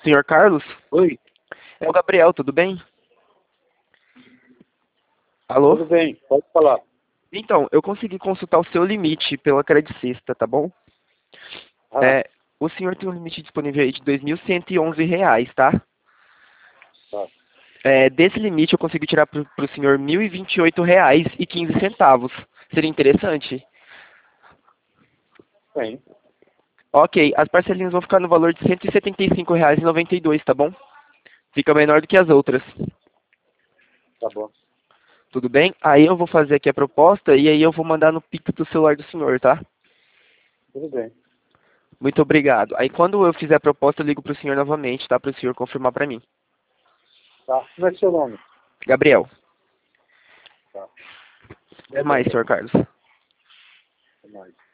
Senhor Carlos? Oi, É o Gabriel, tudo bem? tudo Alô? bem, pode falar. Então, eu consegui consultar o seu limite pela Credicesta, tá bom? Ah, É, o senhor tem um limite disponível aí de R$ 2.111, tá? tá, Desse limite eu consigo tirar pro senhor R$ 1.028,15. Seria interessante? bem, Ok, as parcelinhas vão ficar no valor de R$ 175,92, tá bom? Fica menor do que as outras. tá bom, Tudo bem? Aí eu vou fazer aqui a proposta e aí eu vou mandar no Pix do celular do senhor, tá? tudo bem. Muito obrigado. Aí quando eu fizer a proposta, eu ligo pro senhor novamente, tá? Para o senhor confirmar para mim. Tá, como é seu nome? Gabriel. Tá, Até tá bom, mais, senhor Gabriel, Carlos. até mais.